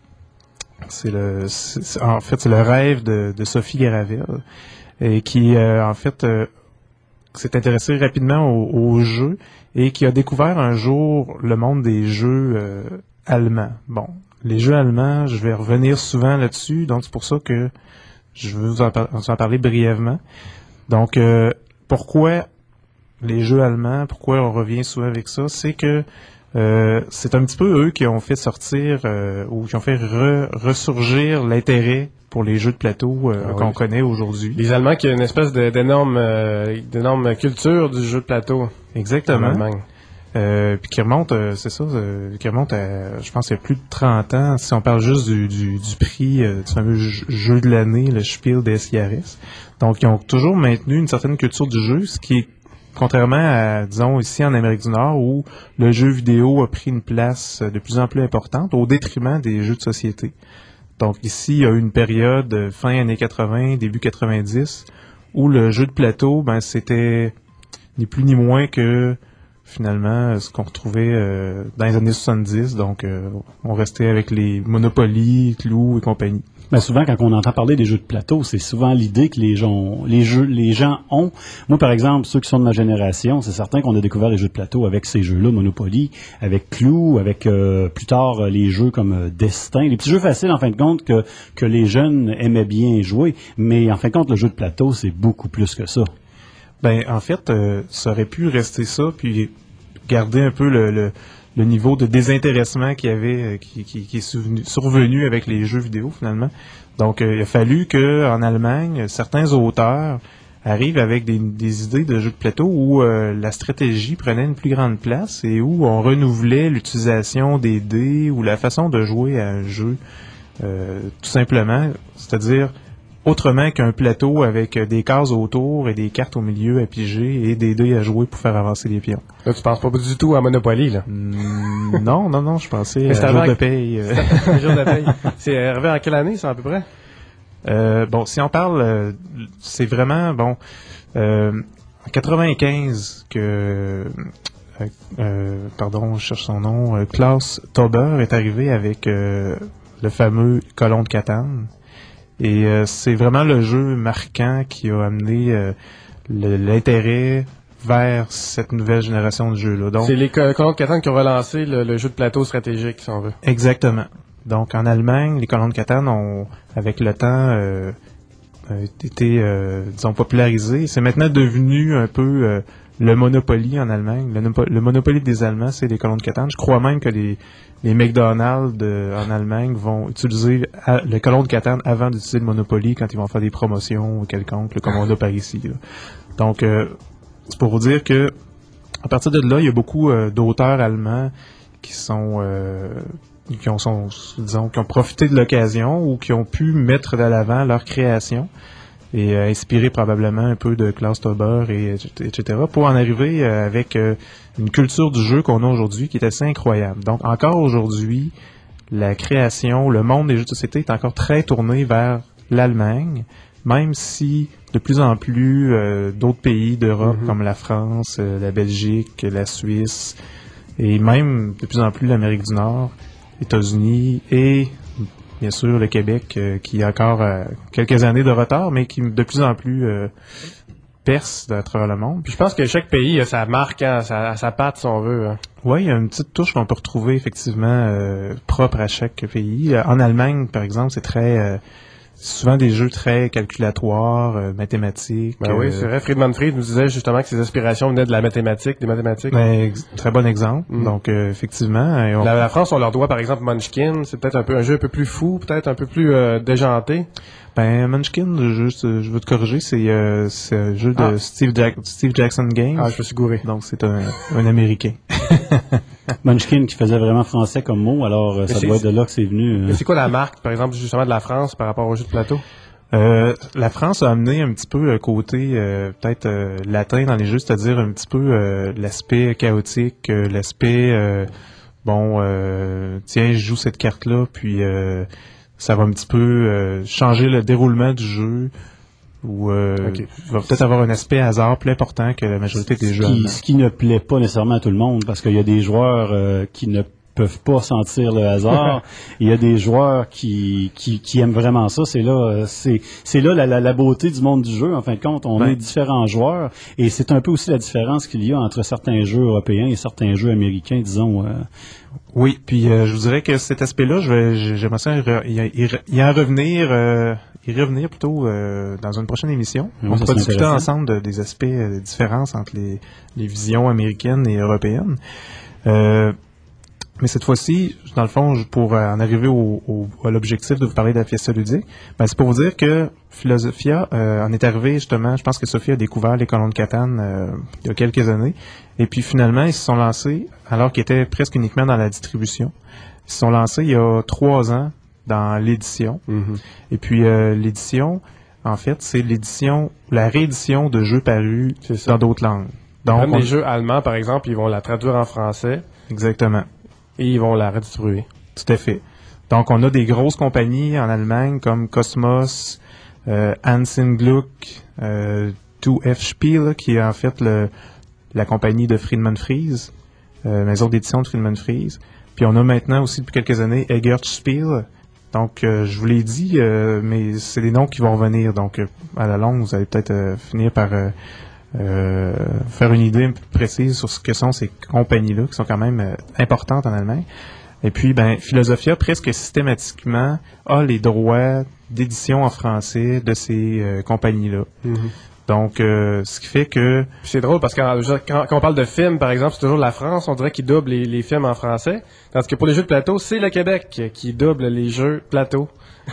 c'est le c'est- c'est- en fait c'est le rêve de, de Sophie Garavel, et qui euh, en fait euh, s'est intéressée rapidement au, au jeu et qui a découvert un jour le monde des jeux euh, allemands. Bon, les jeux allemands, je vais revenir souvent là-dessus, donc c'est pour ça que je veux vous en, par- vous en parler brièvement. Donc euh, pourquoi les jeux allemands, pourquoi on revient souvent avec ça, c'est que Euh, c'est un petit peu eux qui ont fait sortir euh, ou qui ont fait re- ressurgir l'intérêt pour les jeux de plateau euh, Ah qu'on oui. connaît aujourd'hui. Les Allemands qui ont une espèce de- d'énorme euh, d'énorme culture du jeu de plateau. En Exactement. Allemagne. Euh, puis qui remonte, euh, c'est ça, euh, qui remonte à, je pense, il y a plus de trente ans, si on parle juste du, du, du prix euh, du fameux j- jeu de l'année, le Spiel des Jahres. Donc, ils ont toujours maintenu une certaine culture du jeu, ce qui est contrairement à, disons, ici en Amérique du Nord, où le jeu vidéo a pris une place de plus en plus importante au détriment des jeux de société. Donc ici, il y a eu une période euh, fin années quatre-vingts, début quatre-vingt-dix, où le jeu de plateau, ben c'était ni plus ni moins que finalement ce qu'on retrouvait euh, dans les années soixante-dix. Donc euh, on restait avec les Monopoly, Clou et compagnie. Ben souvent, quand on entend parler des jeux de plateau, c'est souvent l'idée que les gens, les jeux, les gens ont. Moi, par exemple, ceux qui sont de ma génération, c'est certain qu'on a découvert les jeux de plateau avec ces jeux-là, Monopoly, avec Clou, avec euh, plus tard euh, les jeux comme euh, Destin, les petits jeux faciles en fin de compte que que les jeunes aimaient bien jouer. Mais en fin de compte, le jeu de plateau, c'est beaucoup plus que ça. Ben en fait, euh, ça aurait pu rester ça, puis garder un peu le, le le niveau de désintéressement qu'il y avait, euh, qui, qui, qui est survenu, survenu avec les jeux vidéo finalement. Donc, euh, il a fallu que en Allemagne, certains auteurs arrivent avec des, des idées de jeux de plateau où euh, la stratégie prenait une plus grande place et où on renouvelait l'utilisation des dés ou la façon de jouer à un jeu, euh, tout simplement, c'est-à-dire autrement qu'un plateau avec des cases autour et des cartes au milieu à piger et des dés à jouer pour faire avancer les pions. Là, tu penses pas du tout à Monopoly, là. Mm, non, non, non, je pensais Mais à c'est jour avant de que- paye. euh. Le jour de paye. C'est arrivé en quelle année, ça, à peu près? Euh, bon, si on parle, euh, c'est vraiment, bon, euh, en quatre-vingt-quinze que, euh, euh, pardon, je cherche son nom, euh, Klaus Tauber est arrivé avec euh, le fameux Colon de Catane. Et euh, c'est vraiment le jeu marquant qui a amené euh, le- l'intérêt vers cette nouvelle génération de jeux-là. Donc, C'est les co- colons de Catane qui ont relancé le, le jeu de plateau stratégique, si on veut. exactement. Donc, en Allemagne, les colons de Catane ont, avec le temps, euh, euh, été, euh, disons, popularisés. C'est maintenant devenu un peu euh, le Monopoly en Allemagne. Le, nopo- le Monopoly des Allemands, c'est les colons de Catane. Je crois même que les, les McDonald's de- en Allemagne vont utiliser à- le colon de Catane avant d'utiliser le Monopoly quand ils vont faire des promotions quelconques, là, comme on a par ici. Là. Donc, euh, c'est pour vous dire que à partir de là, il y a beaucoup euh, d'auteurs allemands qui sont euh, qui ont sont, disons, qui ont profité de l'occasion ou qui ont pu mettre de l'avant leur création et euh, inspiré probablement un peu de Klaus Teuber et et cetera pour en arriver euh, avec euh, une culture du jeu qu'on a aujourd'hui qui est assez incroyable. Donc encore aujourd'hui, la création, le monde des jeux de société est encore très tourné vers l'Allemagne, même si de plus en plus euh, d'autres pays d'Europe mm-hmm. comme la France, euh, la Belgique, la Suisse et même de plus en plus l'Amérique du Nord, États-Unis et bien sûr le Québec euh, qui a encore euh, quelques années de retard mais qui de plus en plus euh, perce à travers le monde. Puis je pense que chaque pays a sa marque, hein, sa, sa patte si on veut. Hein. Oui, il y a une petite touche qu'on peut retrouver effectivement euh, propre à chaque pays. En Allemagne, par exemple, c'est très euh, souvent des jeux très calculatoires, euh, mathématiques. Ben euh, oui, c'est vrai. Friedman Fried nous disait justement que ses inspirations venaient de la mathématique, des mathématiques. Ben, ex- très bon exemple. Mm. Donc, euh, effectivement. On... La, la France, on leur doit par exemple Munchkin. C'est peut-être un peu un jeu un peu plus fou, peut-être un peu plus euh, déjanté. Ben, Munchkin, juste, je veux te corriger, c'est, euh, c'est un jeu de ah. Steve, Jack- Steve Jackson Games. Ah, je me suis gouré. Donc, c'est un, un Américain. Munchkin qui faisait vraiment français comme mot, alors euh, ça doit être de là que c'est venu. Euh... Mais c'est quoi la marque, par exemple, justement de la France par rapport aux jeux de plateau? Euh, la France a amené un petit peu le côté euh, peut-être euh, latin dans les jeux, c'est-à-dire un petit peu euh, l'aspect chaotique, euh, l'aspect euh, bon, euh, tiens, je joue cette carte-là, puis euh, ça va un petit peu euh, changer le déroulement du jeu. Ou euh, okay. va peut-être avoir un aspect hasard plus important que la majorité des jeux. Qui, ce qui ne plaît pas nécessairement à tout le monde, parce qu'il y a des joueurs euh, qui ne peuvent pas sentir le hasard. Il y a des joueurs qui, qui, qui aiment vraiment ça. C'est là, c'est, c'est là la, la, la beauté du monde du jeu. En fin de compte, on ben. est différents joueurs, et c'est un peu aussi la différence qu'il y a entre certains jeux européens et certains jeux américains, disons. Euh, Oui, puis euh, je vous dirais que cet aspect-là, je vais, j'aimerais ça y, y, y en revenir, euh, y revenir plutôt euh, dans une prochaine émission. Oui, on pourra discuter ensemble de, des aspects, euh, des différences entre les, les visions américaines et européennes. Euh, mais cette fois-ci, dans le fond, pour en arriver au, au, à l'objectif de vous parler de la Fiesta ludique, ben, c'est pour vous dire que Philosophia euh, en est arrivé justement, je pense que Sophie a découvert les colons de Catane euh, il y a quelques années, et puis finalement, ils se sont lancés, alors qu'ils étaient presque uniquement dans la distribution, ils se sont lancés il y a trois ans dans l'édition, mm-hmm. et puis euh, l'édition, en fait, c'est l'édition, la réédition de jeux parus dans d'autres langues. Donc, même on... les jeux allemands, par exemple, ils vont la traduire en français. Exactement. Et ils vont la redistribuer. Tout à fait. Donc, on a des grosses compagnies en Allemagne comme Cosmos, euh, Hansen Gluck, euh, deux F Spiel, qui est en fait le, la compagnie de Friedman Fries, euh, maison d'édition de Friedman Fries. Puis, on a maintenant aussi, depuis quelques années, Egert Spiel. Donc, euh, je vous l'ai dit, euh, mais c'est des noms qui vont revenir. Donc, euh, à la longue, vous allez peut-être euh, finir par... Euh, Euh, faire une idée un peu plus précise sur ce que sont ces compagnies-là, qui sont quand même euh, importantes en Allemagne. Et puis, ben, Philosophia, presque systématiquement, a les droits d'édition en français de ces euh, compagnies-là. Mm-hmm. Donc, euh, ce qui fait que... C'est drôle, parce que quand, quand on parle de films, par exemple, c'est toujours la France, on dirait qu'ils doublent les, les films en français, tandis que pour les jeux de plateau, c'est le Québec qui double les jeux plateau.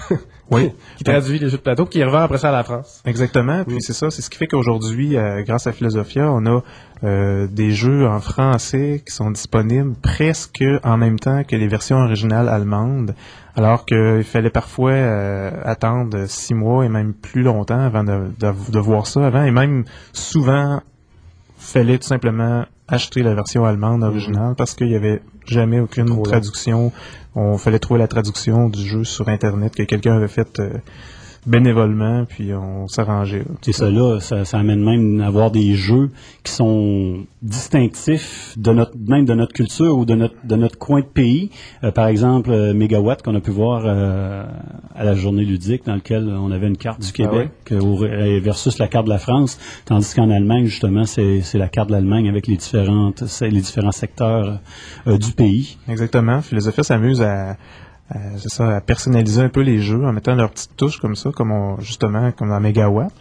Oui. Qui traduit les jeux de plateau, qui revend après ça à la France. Exactement. Puis oui. C'est ça, c'est ce qui fait qu'aujourd'hui, euh, grâce à Philosophia, on a euh, des jeux en français qui sont disponibles presque en même temps que les versions originales allemandes, alors qu'il fallait parfois euh, attendre six mois et même plus longtemps avant de, de, de voir ça avant, et même souvent, fallait tout simplement acheter la version allemande originale mmh. parce qu'il n'y avait jamais aucune Trop traduction. Long. On fallait trouver la traduction du jeu sur Internet que quelqu'un avait fait euh, bénévolement, puis on s'arrangeait. C'est ça, là, ça, ça amène même à avoir des jeux qui sont distinctifs de notre, même de notre culture ou de notre, de notre coin de pays. Euh, par exemple, euh, Megawatt, qu'on a pu voir euh, à la journée ludique, dans laquelle on avait une carte du Québec ah ouais. euh, versus la carte de la France, tandis qu'en Allemagne, justement, c'est, c'est la carte de l'Allemagne avec les, différentes, les différents secteurs euh, du pays. Exactement. Philosophia s'amuse à... Euh, c'est ça, à personnaliser un peu les jeux en mettant leur petite touche comme ça, comme on, justement, comme dans Megawatt.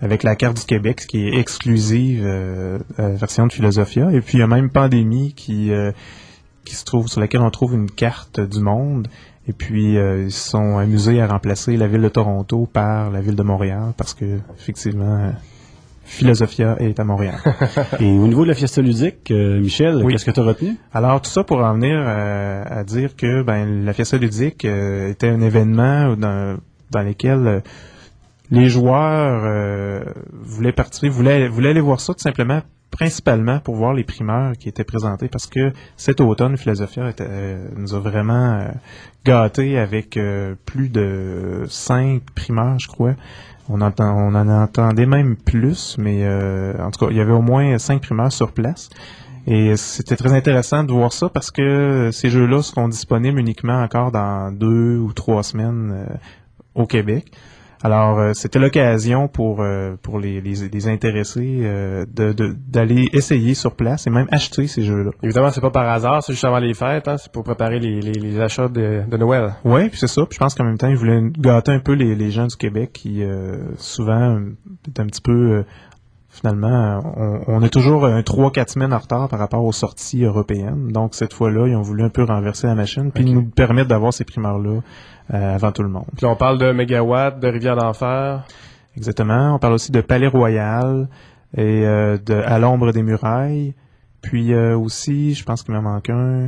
avec la carte du Québec, qui est exclusive euh, euh, version de Philosophia. Et puis il y a même Pandémie qui euh, qui se trouve sur laquelle on trouve une carte du monde. Et puis euh, ils se sont amusés à remplacer la ville de Toronto par la ville de Montréal parce que effectivement euh, Philosophia est à Montréal. Et au niveau de la fiesta ludique, euh, Michel, oui. Qu'est-ce que tu as retenu? Alors tout ça pour en venir euh, à dire que ben la fiesta ludique euh, était un événement dans dans lequel euh, les joueurs euh, voulaient participer, voulaient, voulaient aller voir ça tout simplement, principalement pour voir les primeurs qui étaient présentés, parce que cet automne, Philosophia était, euh, nous a vraiment euh, gâtés avec euh, plus de cinq primeurs, je crois. On, entend, on en entendait même plus, mais euh, en tout cas, il y avait au moins cinq primeurs sur place. Et c'était très intéressant de voir ça parce que ces jeux-là seront disponibles uniquement encore dans deux ou trois semaines euh, au Québec. Alors, euh, c'était l'occasion pour euh, pour les, les, les intéressés euh, de, de, d'aller essayer sur place et même acheter ces jeux-là. Évidemment, c'est pas par hasard, c'est juste avant les fêtes, hein, c'est pour préparer les, les, les achats de, de Noël. Oui, puis c'est ça. Puis je pense qu'en même temps, ils voulaient gâter un peu les, les gens du Québec qui, euh, souvent, est un petit peu... Euh, finalement, on, on est toujours un trois quatre semaines en retard par rapport aux sorties européennes. Donc, cette fois-là, ils ont voulu un peu renverser la machine puis okay. nous permettre d'avoir ces primeurs-là euh, avant tout le monde. Puis on parle de Mégawatt, de Rivière d'Enfer. Exactement. On parle aussi de Palais Royal et euh, de À l'ombre des murailles. Puis euh, aussi, je pense qu'il m'en manque un.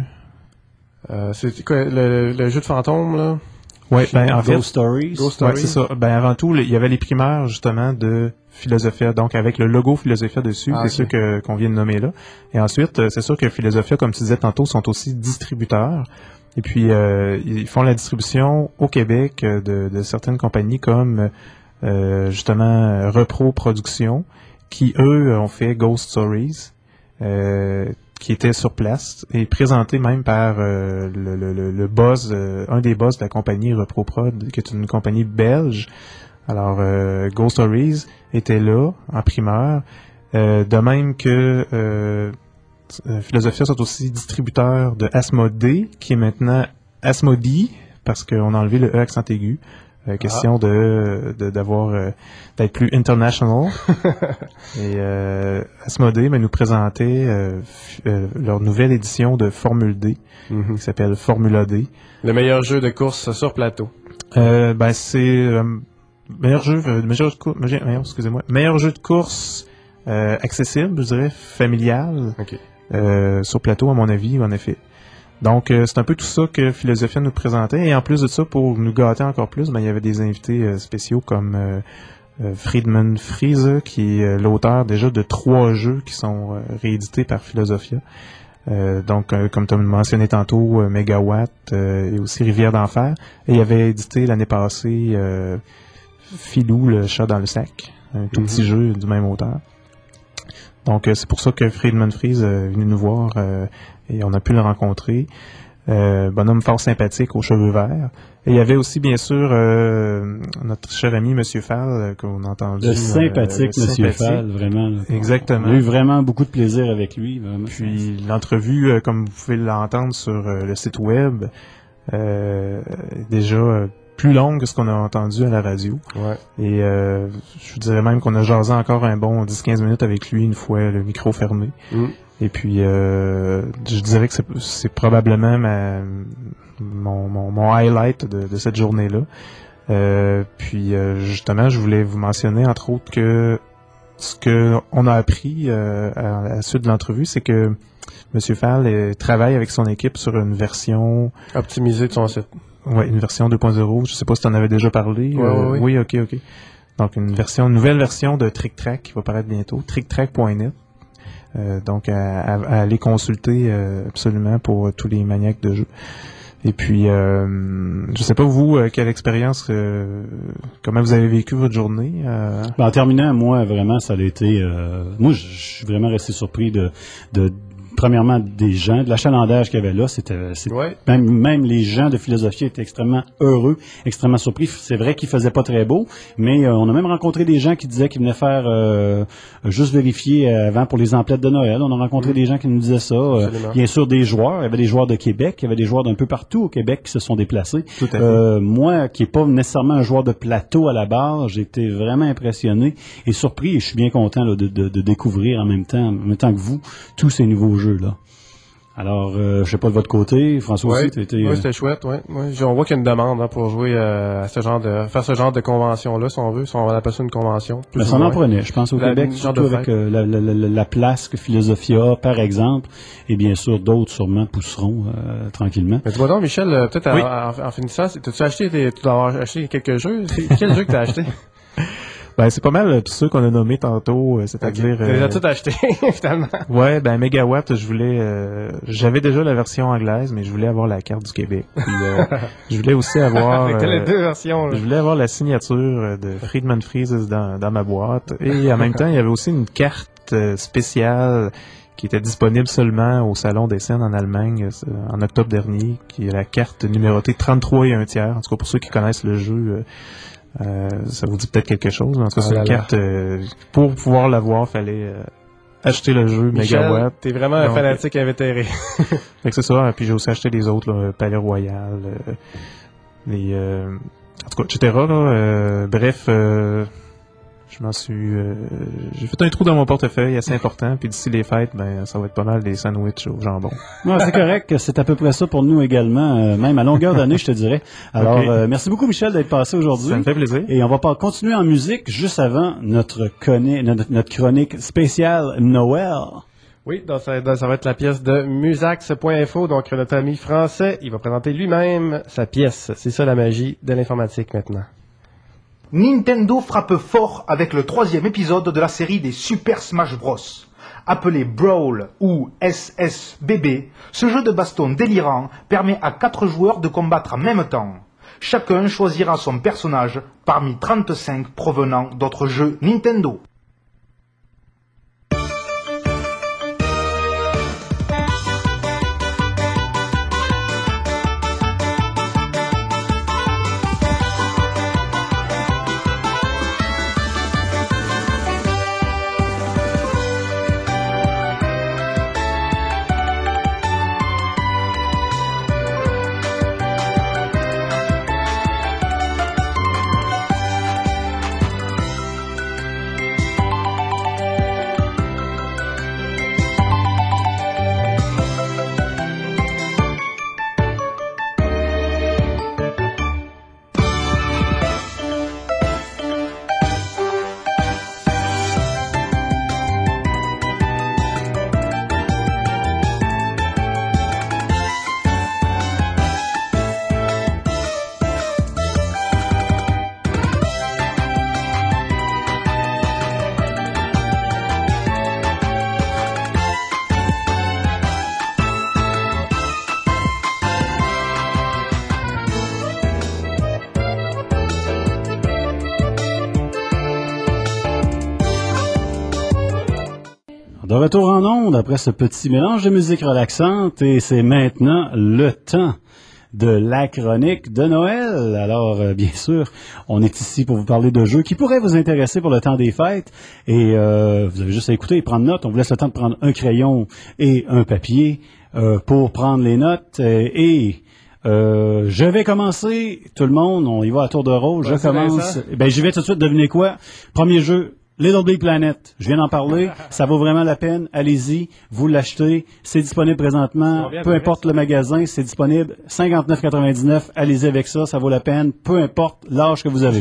Euh, c'est quoi, le, le jeu de fantôme, là? Oui, ben en fait, Ghost Stories. Ghost Stories. Ouais, c'est ça. Ben avant tout, il y avait les primeurs justement de Philosophia, donc avec le logo Philosophia dessus, ah, c'est okay. ceux que qu'on vient de nommer là. Et ensuite, c'est sûr que Philosophia, comme tu disais tantôt, sont aussi distributeurs. Et puis euh, ils font la distribution au Québec de, de certaines compagnies comme euh, justement Repro Productions, qui eux ont fait Ghost Stories. Euh, qui était sur place et présenté même par euh, le, le, le boss, euh, un des boss de la compagnie ReproProd, qui est une compagnie belge. Alors, euh, Ghost Stories était là, en primeur. Euh, de même que euh, Philosophia sont aussi distributeurs de Asmodée, qui est maintenant Asmodee, parce qu'on a enlevé le E accent aigu. Euh, question ah. de, de d'avoir euh, d'être plus international. Et euh, Asmodée ben, nous présentait euh, f- euh, leur nouvelle édition de Formule D, mm-hmm. qui s'appelle Formula D. Le meilleur jeu de course sur plateau. Euh, ben c'est euh, meilleur jeu, euh, meilleur jeu de course, meilleur, excusez-moi, meilleur jeu de course euh, accessible, je dirais, familial, okay. euh, sur plateau à mon avis, en effet. Donc, euh, c'est un peu tout ça que Philosophia nous présentait. Et en plus de ça, pour nous gâter encore plus, ben, il y avait des invités euh, spéciaux comme euh, euh, Friedman Friese, qui est euh, l'auteur déjà de trois jeux qui sont euh, réédités par Philosophia. Euh, donc, euh, comme tu as mentionné tantôt, euh, Mégawatt euh, et aussi Rivière d'Enfer. Et il avait édité l'année passée euh, Filou, le chat dans le sac, un tout mm-hmm. petit jeu du même auteur. Donc, euh, c'est pour ça que Friedman Friese est venu nous voir euh, et on a pu le rencontrer. Euh, bonhomme fort sympathique aux cheveux verts. Et il y avait aussi, bien sûr, euh, notre cher ami M. Fall, euh, qu'on a entendu. Le sympathique euh, M. Fall, vraiment. Là. Exactement. On a eu vraiment beaucoup de plaisir avec lui. Vraiment. Puis l'entrevue, euh, comme vous pouvez l'entendre sur euh, le site web, euh, déjà euh, plus longue que ce qu'on a entendu à la radio. Ouais. Et euh, je dirais même qu'on a jasé encore un bon dix à quinze minutes avec lui une fois le micro fermé. Mm. Et puis, euh, je dirais que c'est, c'est probablement ma, mon, mon, mon highlight de, de cette journée-là. Euh, puis, euh, justement, je voulais vous mentionner, entre autres, que ce qu'on a appris euh, à, à la suite de l'entrevue, c'est que M. Fall euh, travaille avec son équipe sur une version... optimisée de son site. Oui, une version deux point zéro. Je sais pas si tu en avais déjà parlé. Ouais, euh, ouais, oui, ok, ok. Donc, une version, une nouvelle version de Trick Track qui va paraître bientôt, trick track point net. Euh, donc, à, à, à aller consulter euh, absolument pour euh, tous les maniaques de jeu. Et puis, euh, je sais pas vous, euh, quelle expérience, euh, comment vous avez vécu votre journée? Euh... Ben, en terminant, moi, vraiment, ça a été... Euh, moi, je suis vraiment resté surpris de, de premièrement, des gens, de l'achalandage qu'il y avait là. C'était, c'était Ouais. même, même les gens de philosophie étaient extrêmement heureux, extrêmement surpris. C'est vrai qu'il faisait pas très beau, mais euh, on a même rencontré des gens qui disaient qu'ils venaient faire euh, juste vérifier avant pour les emplettes de Noël. On a rencontré mmh. des gens qui nous disaient ça. Euh, bien sûr, des joueurs. Il y avait des joueurs de Québec, il y avait des joueurs d'un peu partout au Québec qui se sont déplacés. Tout à fait. Euh, moi, qui n'est pas nécessairement un joueur de plateau à la base, j'ai été vraiment impressionné et surpris, et je suis bien content là, de, de, de découvrir en même temps, en même temps que vous, tous ces nouveaux jeux-là. Alors, euh, je sais pas de votre côté, François ouais, aussi, tu étais... Oui, euh... c'était chouette, ouais. ouais. On voit qu'il y a une demande hein, pour jouer euh, à ce genre de... faire ce genre de convention-là, si on veut, si on appelle ça une convention. Mais ça en prenait, je pense, au la, Québec, surtout avec euh, la, la, la, la place que Philosophia, par exemple, et bien sûr, d'autres sûrement pousseront euh, tranquillement. Mais dis-moi donc, Michel, euh, peut-être oui. en, en, en finissant, t'as-tu acheté, des, tu dois avoir acheté quelques jeux? Quel jeu que t'as acheté? Ben, c'est pas mal euh, tous ceux qu'on a nommés tantôt, euh, c'est-à-dire... Okay. Tu les as tout acheté, finalement. Ouais, ben, Megawatt, je voulais... Euh, j'avais déjà la version anglaise, mais je voulais avoir la carte du Québec. Puis, euh, je voulais aussi avoir... Avec euh, les deux versions, là. Je voulais avoir la signature de Friedman Freeze dans, dans ma boîte. Et en même temps, il y avait aussi une carte euh, spéciale qui était disponible seulement au Salon des Scènes en Allemagne euh, en octobre dernier, qui est la carte numérotée trente-trois et un tiers. En tout cas, pour ceux qui connaissent le jeu... Euh, Euh, ça vous dit peut-être quelque chose. En tout cas, ah c'est là une là. carte... Euh, pour pouvoir l'avoir, fallait euh, acheter le jeu Michel, Megawatt. T'es vraiment un Donc, fanatique invétéré. Fait que c'est ça. Puis j'ai aussi acheté les autres, là, Palais Royal, euh, les... Euh, en tout cas, et cetera. Là, euh, bref... Euh, Je m'en suis... Euh, j'ai fait un trou dans mon portefeuille assez important, puis d'ici les fêtes, ben ça va être pas mal des sandwichs au jambon. Non, c'est correct, c'est à peu près ça pour nous également, euh, même à longueur d'année, je te dirais. Alors, Okay. euh, merci beaucoup Michel d'être passé aujourd'hui. Ça me fait plaisir. Et on va pas continuer en musique juste avant notre, conne- notre, notre chronique spéciale Noël. Oui, donc ça, donc ça va être la pièce de musax point info, donc notre ami français, il va présenter lui-même sa pièce. C'est ça la magie de l'informatique maintenant. Nintendo frappe fort avec le troisième épisode de la série des Super Smash Bros. Appelé Brawl ou S S B B, ce jeu de baston délirant permet à quatre joueurs de combattre en même temps. Chacun choisira son personnage parmi trente-cinq provenant d'autres jeux Nintendo. De retour en ondes après ce petit mélange de musique relaxante et c'est maintenant le temps de la chronique de Noël. Alors, euh, bien sûr, on est ici pour vous parler de jeux qui pourraient vous intéresser pour le temps des fêtes et euh, vous avez juste à écouter et prendre note. On vous laisse le temps de prendre un crayon et un papier euh, pour prendre les notes euh, et... Euh, je vais commencer, tout le monde, on y va à tour de rôle. Ouais, je commence. Ben, j'y vais tout de suite. Devinez quoi? Premier jeu. Little Big Planet, je viens d'en parler, ça vaut vraiment la peine, allez-y, vous l'achetez, c'est disponible présentement, peu importe le magasin, c'est disponible, cinquante-neuf quatre-vingt-dix-neuf, allez-y avec ça, ça vaut la peine, peu importe l'âge que vous avez.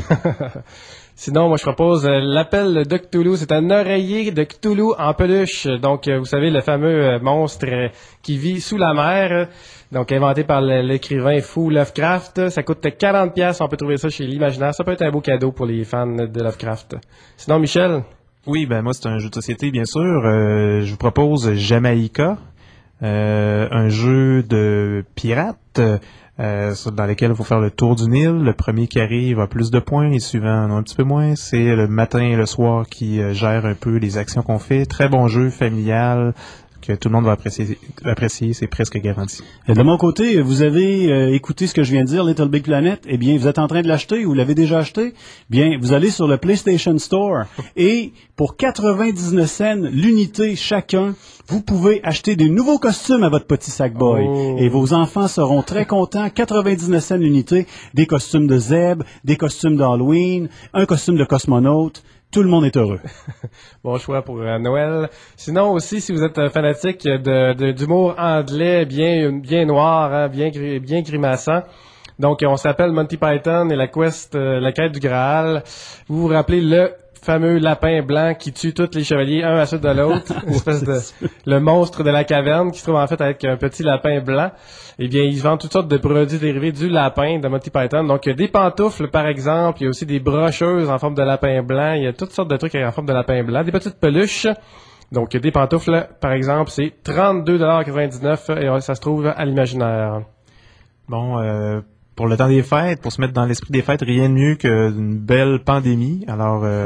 Sinon, moi, je propose euh, l'appel de Cthulhu. C'est un oreiller de Cthulhu en peluche. Donc, euh, vous savez, le fameux euh, monstre euh, qui vit sous la mer. euh, donc, inventé par le- l'écrivain fou Lovecraft. Ça coûte quarante pièces. On peut trouver ça chez l'Imaginaire. Ça peut être un beau cadeau pour les fans de Lovecraft. Sinon, Michel? Oui, ben moi, c'est un jeu de société, bien sûr. Euh, je vous propose Jamaïca, euh, un jeu de pirates. Euh, dans lesquels il faut faire le tour du Nil. Le premier qui arrive a plus de points, les suivants en ont un petit peu moins. C'est le matin et le soir qui euh, gère un peu les actions qu'on fait. Très bon jeu, familial, que tout le monde va apprécier, apprécier, c'est presque garanti. Et de mon côté, vous avez euh, écouté ce que je viens de dire, Little Big Planet. Eh bien, vous êtes en train de l'acheter ou vous l'avez déjà acheté. Bien, vous allez sur le PlayStation Store et pour quatre-vingt-dix-neuf cents l'unité chacun, vous pouvez acheter des nouveaux costumes à votre petit Sackboy. Oh. Et vos enfants seront très contents. quatre-vingt-dix-neuf cents l'unité, des costumes de Zeb, des costumes d'Halloween, un costume de cosmonaute. Tout le monde est heureux. Bon choix pour euh, Noël. Sinon aussi, si vous êtes euh, fanatique de, de d'humour anglais bien bien noir, hein, bien gri- bien grimaçant. Donc on s'appelle Monty Python et la quest, euh, la quête du Graal. Vous vous rappelez le fameux lapin blanc qui tue tous les chevaliers un à la suite de l'autre, une espèce de le monstre de la caverne qui se trouve en fait avec un petit lapin blanc. Eh bien, ils vendent toutes sortes de produits dérivés du lapin de Monty Python. Donc, il y a des pantoufles, par exemple. Il y a aussi des brocheuses en forme de lapin blanc. Il y a toutes sortes de trucs en forme de lapin blanc. Des petites peluches. Donc, des pantoufles, par exemple, c'est trente-deux dollars quatre-vingt-dix-neuf et ça se trouve à l'Imaginaire. Bon, euh, pour le temps des fêtes, pour se mettre dans l'esprit des fêtes, rien de mieux qu'une belle pandémie. Alors, euh,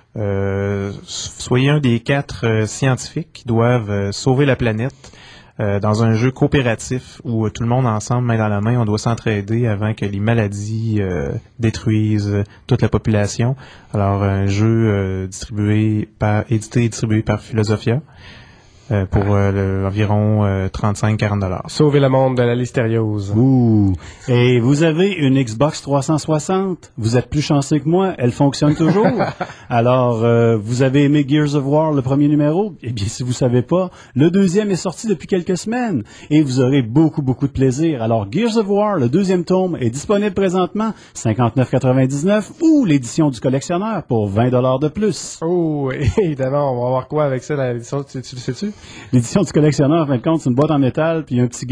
euh, soyez un des quatre euh, scientifiques qui doivent euh, sauver la planète euh, dans un jeu coopératif où euh, tout le monde ensemble, main dans la main, on doit s'entraider avant que les maladies euh, détruisent euh, toute la population. Alors, un jeu euh, distribué par, édité et distribué par Philosophia. Euh, pour euh, le, environ euh, trente-cinq à quarante dollars. Sauver le monde de la listériose. Ouh. Et vous avez une Xbox trois cent soixante. Vous êtes plus chanceux que moi. Elle fonctionne toujours. Alors, euh, vous avez aimé Gears of War, le premier numéro? Eh bien, si vous savez pas, le deuxième est sorti depuis quelques semaines. Et vous aurez beaucoup, beaucoup de plaisir. Alors, Gears of War, le deuxième tome, est disponible présentement, cinquante-neuf quatre-vingt-dix-neuf, ou l'édition du collectionneur pour vingt dollars de plus. Oh, évidemment, on va avoir quoi avec ça dans l'édition, tu, tu le sais-tu? L'édition du collectionneur, en fin de compte, c'est une boîte en métal, puis un petit